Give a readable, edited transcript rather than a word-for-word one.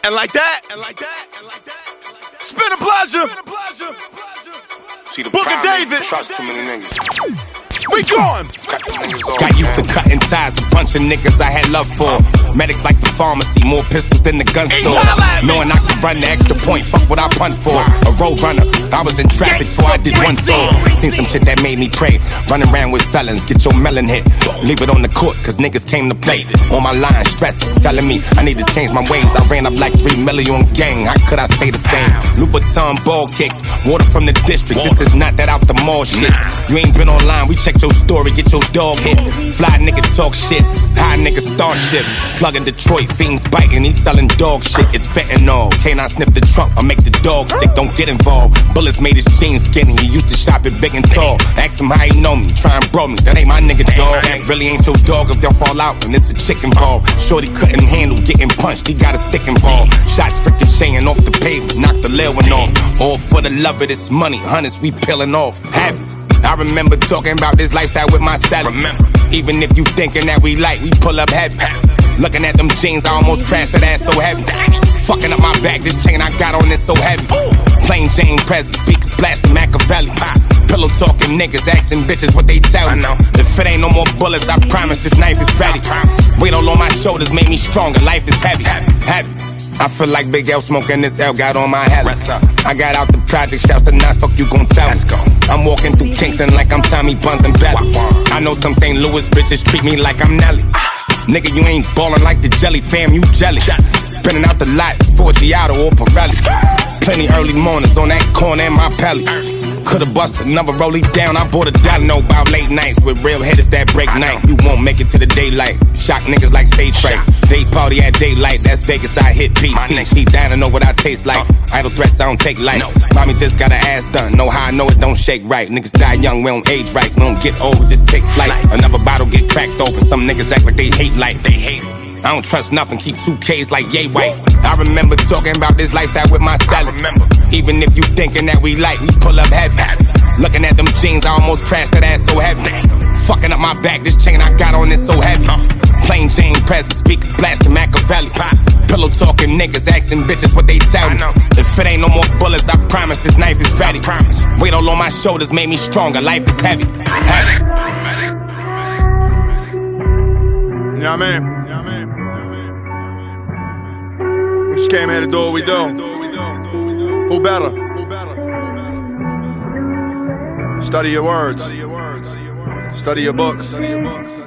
and like that. It's been a pleasure. See the Book of problem, David. Trust too many niggas. We gone. Got used to cutting ties, a bunch of niggas I had love for. Medics like the pharmacy, more pistols than the gun store. Knowing I could run the extra point, fuck what I punt for. A road runner, I was in traffic before I did one tour. Seen some shit that made me pray. Running around with felons, get your melon hit. Leave it on the court, cause niggas came to play. On my line, stressing, telling me I need to change my ways. I ran up like 3 million gang, how could I stay the same? Louis Vuitton ball kicks, water from the district. This is not that out the mall shit. You ain't been online, we checked your story, get your dog hit. Fly nigga talk shit, high nigga starship. Plug in Detroit, fiends biting, he's selling dog shit. It's fentanyl, can't I sniff the trunk or make the dog sick, don't get involved. Bullets made his jeans skinny, he used to shop at Big and Tall. Ask him how he know me, try and bro me, that ain't my nigga dog. That really ain't your dog if y'all fall out and it's a chick involved. Shorty couldn't handle getting punched, he got a stick involved. Shots ricocheting off the pavement, knocked the lil one off. All for the love of this money, hundreds we peeling off. Heavy. I remember talking about this lifestyle with my salad. Even if you thinking that we light, we pull up heavy. Looking at them jeans, I almost crashed that ass so heavy. Fucking up my back, this chain I got on is so heavy. Plain Jane present, speakers blasting Machiavelli. Pillow talking niggas, asking bitches what they tell me. If it ain't no more bullets, I promise this knife is ready. Weight all on my shoulders made me stronger, life is heavy, heavy. I feel like Big L smoking this L, got on my heli. I got out the project, shouts to Nas, fuck you gon' tell me. I'm walking through Kingston like I'm Tommy Buns and Belly. I know some St. Louis bitches treat me like I'm Nelly. Nigga, you ain't ballin' like the jelly fam, you jelly. Spinning out the lots, Forgiato or Pirelli. Plenty early mornings on that corner in my pelly. Could've busted another rollie down, I bought a dollar. Know about late nights with real hitters that break night. You won't make it to the daylight. Shock niggas like stage fright. Day party at daylight, that's Vegas, I hit PT. She down to know what I taste like. Idle threats, I don't take light. Mommy just got her ass done, know how I know it don't shake right. Niggas die young, we don't age right. We don't get old, just take flight. Another bottle get cracked open, some niggas act like they hate life. I don't trust nothing, keep 2Ks like yay wife. I remember talking about this lifestyle with my salad. Even if you thinking that we light, we pull up heavy. Looking at them jeans, I almost crashed that ass so heavy. Fucking up my back, this chain I got on is so heavy. Plain Jane present, speakers blasting Machiavelli. Pillow talking niggas, asking bitches what they tell me. If it ain't no more bullets, I promise this knife is ready. Weight all on my shoulders made me stronger, life is heavy. Yeah, man. We just came here to do what we do. Who better? Study your words. Study your books.